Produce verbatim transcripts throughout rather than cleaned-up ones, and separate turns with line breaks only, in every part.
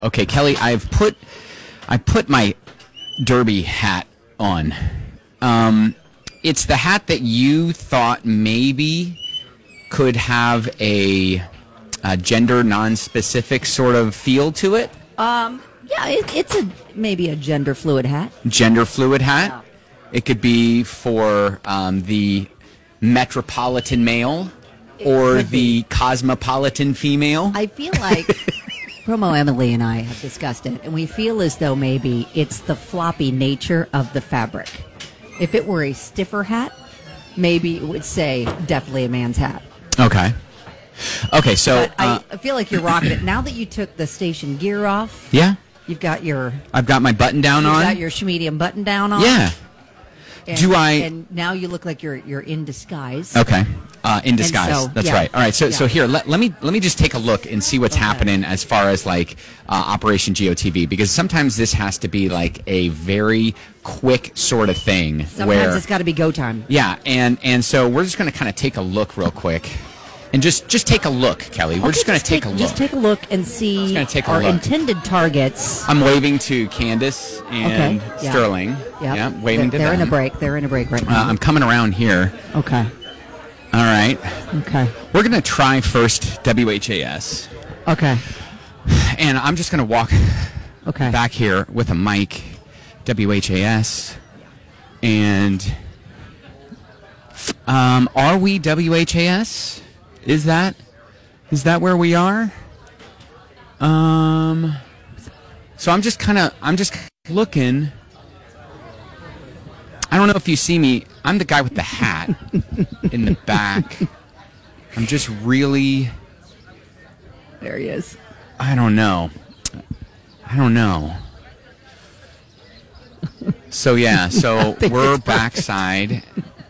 Okay, Kelly, I've put I put my derby hat on. Um, it's the hat that you thought maybe could have a, a gender non-specific sort of feel to it.
Um, yeah, it, it's a maybe a gender fluid hat.
Gender fluid hat.
Yeah.
It could be for um, the metropolitan male or
could
the
be.
cosmopolitan female.
I feel like Promo Emily and I have discussed it, and we feel as though maybe it's the floppy nature of the fabric. If it were a stiffer hat, maybe it would say definitely a man's hat.
Okay. Okay, so
But I,
uh,
I feel like you're rocking it. Now that you took the station gear off,
yeah,
you've got your
I've got my button down
you've
on.
got your schmedium button down on.
Yeah.
And,
Do I-
And now you look like you're you're in disguise.
Okay. Uh, in disguise.
so,
That's
yeah.
right. All right. So,
Yeah.
so here, let, let me let me just take a look and see what's
Okay.
happening as far as like uh, Operation G O T V, because sometimes this has to be like a very quick sort of thing.
Sometimes
where,
it's got to be go time.
yeah, and and so we're just going to kind of take a look real quick, and just just take a look, Kelly. We're
Okay,
just going to take, a look.
Just take a look and see
gonna take a
our
look.
intended targets.
I'm waving to Candace and
Okay, yeah.
Sterling.
Yep.
Yeah, waving
they're,
to
they're in a
them.
break. They're in a break right
Uh,
now.
I'm coming around here.
okay.
All right.
Okay.
We're going to try first W H A S.
Okay.
And I'm just going to walk
Okay.
back here with a mic, W H A S. And um, are we W H A S? Is that is that where we are? Um, so I'm just kind of I'm just looking. I don't know if you see me. I'm the guy with the hat in the back. I'm just really.
There he is.
I don't know. I don't know. So yeah, so we're backside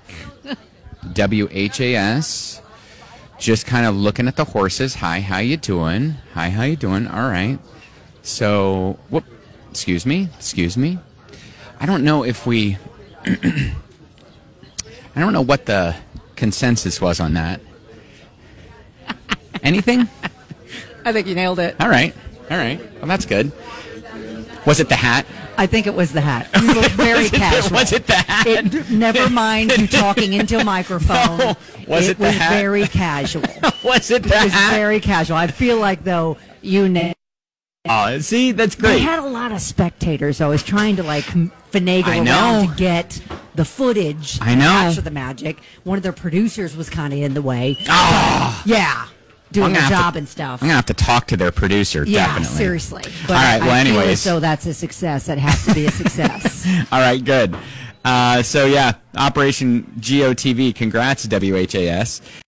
W H A S, just kind of looking at the horses. Hi, how you doing? Hi, how you doing? All right. So, whoop, excuse me, excuse me. I don't know if we. I don't know what the consensus was on that. Anything?
I think you nailed it.
All right. All right. Well, that's good. Was it the hat?
I think it was the hat. You look very
was, it,
casual.
was it the hat?
It, never mind you talking into a microphone.
No. Was it the
was
hat?
very casual.
Was it the
It was
hat?
very casual. I feel like, though, you nailed
Oh, see, that's
They
great.
had a lot of spectators. I was trying to like finagle
I
around
know.
to get the footage.
I know.
After the magic, one of their producers was kind of in the way.
Oh.
Yeah, doing
I'm
the
gonna have
job
to-
and stuff.
I'm gonna have to talk to their producer.
yeah,
definitely.
seriously. But
All right. Well,
I feel
anyways.
as though that's a success. It has to be a success.
All right. Good. Uh, so yeah, Operation G O T V. Congrats, W H A S.